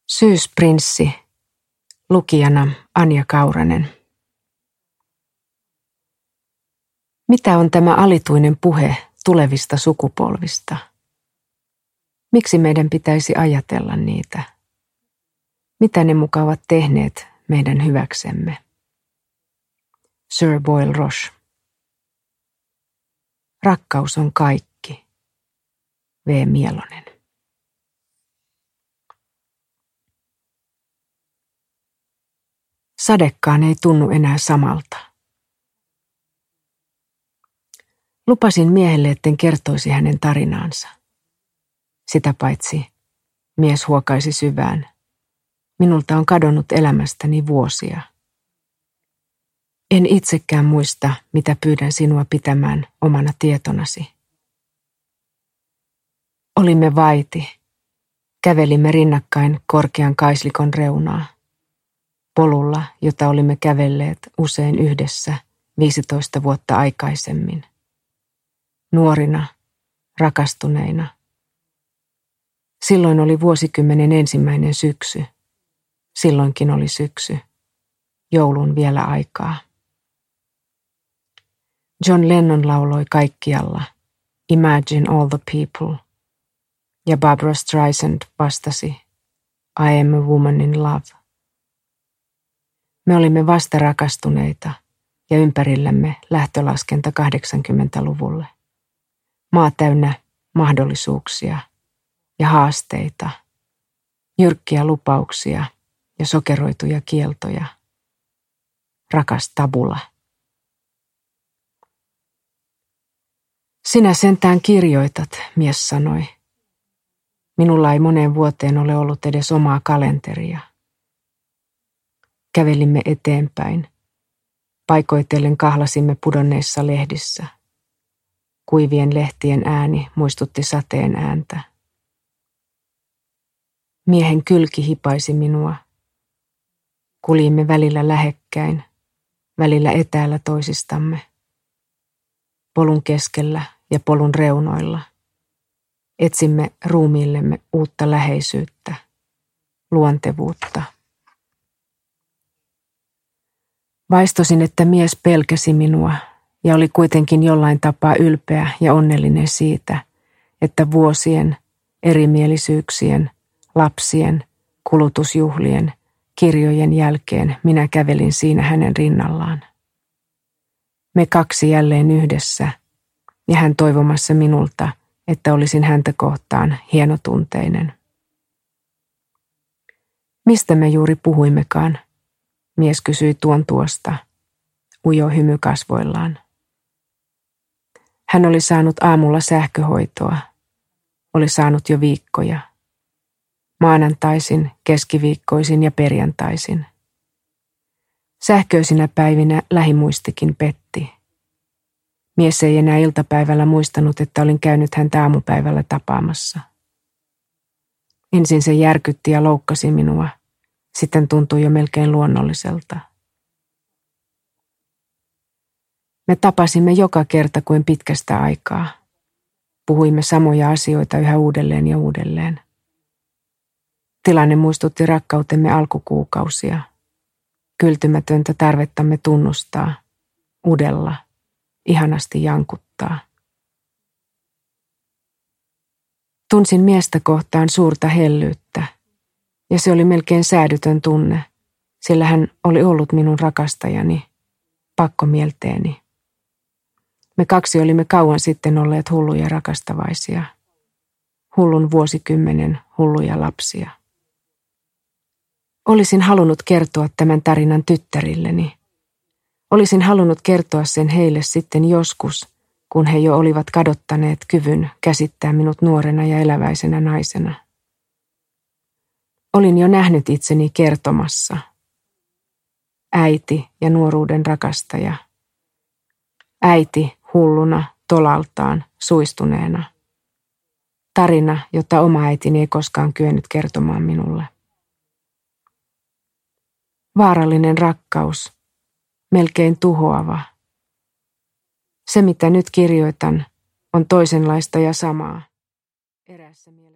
Syysprinssi. Lukijana Anja Kauranen. Mitä on tämä alituinen puhe tulevista sukupolvista? Miksi meidän pitäisi ajatella niitä? Mitä ne muka ovat tehneet meidän hyväksemme? Sir Boyle Roche. Rakkaus on kaikki. V. Mielonen. Sadekaan ei tunnu enää samalta. Lupasin miehelle, etten kertoisi hänen tarinaansa. Sitä paitsi mies huokaisi syvään. Minulta on kadonnut elämästäni vuosia. En itsekään muista, mitä pyydän sinua pitämään omana tietonasi. Olimme vaiti. Kävelimme rinnakkain korkean kaislikon reunaa. Polulla, jota olimme kävelleet usein yhdessä 15 vuotta aikaisemmin. Nuorina, rakastuneina. Silloin oli vuosikymmenen ensimmäinen syksy. Silloinkin oli syksy. Joulun vielä aikaa. John Lennon lauloi kaikkialla Imagine all the people. Ja Barbra Streisand vastasi I am a woman in love. Me olimme vasta rakastuneita ja ympärillämme lähtölaskenta 80-luvulle. Maa täynnä mahdollisuuksia ja haasteita, jyrkkiä lupauksia ja sokeroituja kieltoja. Rakas tabula. Sinä sentään kirjoitat, mies sanoi. Minulla ei moneen vuoteen ole ollut edes omaa kalenteria. Kävelimme eteenpäin. Paikoitellen kahlasimme pudonneissa lehdissä. Kuivien lehtien ääni muistutti sateen ääntä. Miehen kylki hipaisi minua. Kuljimme välillä lähekkäin, välillä etäällä toisistamme. Polun keskellä ja polun reunoilla. Etsimme ruumiillemme uutta läheisyyttä, luontevuutta. Vaistosin, että mies pelkäsi minua ja oli kuitenkin jollain tapaa ylpeä ja onnellinen siitä, että vuosien, erimielisyyksien, lapsien, kulutusjuhlien, kirjojen jälkeen minä kävelin siinä hänen rinnallaan. Me kaksi jälleen yhdessä ja hän toivomassa minulta, että olisin häntä kohtaan hienotunteinen. Mistä me juuri puhuimmekaan? Mies kysyi tuon tuosta, ujo hymy kasvoillaan. Hän oli saanut aamulla sähköhoitoa. Oli saanut jo viikkoja. Maanantaisin, keskiviikkoisin ja perjantaisin. Sähköisinä päivinä lähimuistikin petti. Mies ei enää iltapäivällä muistanut, että olin käynyt häntä aamupäivällä tapaamassa. Ensin se järkytti ja loukkasi minua. Sitten tuntui jo melkein luonnolliselta. Me tapasimme joka kerta kuin pitkästä aikaa. Puhuimme samoja asioita yhä uudelleen ja uudelleen. Tilanne muistutti rakkautemme alkukuukausia. Kyltymätöntä tarvettamme tunnustaa, udella, ihanasti jankuttaa. Tunsin miestä kohtaan suurta hellyyttä. Ja se oli melkein säädytön tunne, sillä hän oli ollut minun rakastajani, pakkomielteeni. Me kaksi olimme kauan sitten olleet hulluja rakastavaisia. Hullun vuosikymmenen hulluja lapsia. Olisin halunnut kertoa tämän tarinan tyttärilleni. Olisin halunnut kertoa sen heille sitten joskus, kun he jo olivat kadottaneet kyvyn käsittää minut nuorena ja eläväisenä naisena. Olin jo nähnyt itseni kertomassa. Äiti ja nuoruuden rakastaja. Äiti hulluna, tolaltaan, suistuneena. Tarina, jota oma äitini ei koskaan kyennyt kertomaan minulle. Vaarallinen rakkaus, melkein tuhoava. Se, mitä nyt kirjoitan, on toisenlaista ja samaa. Eräässä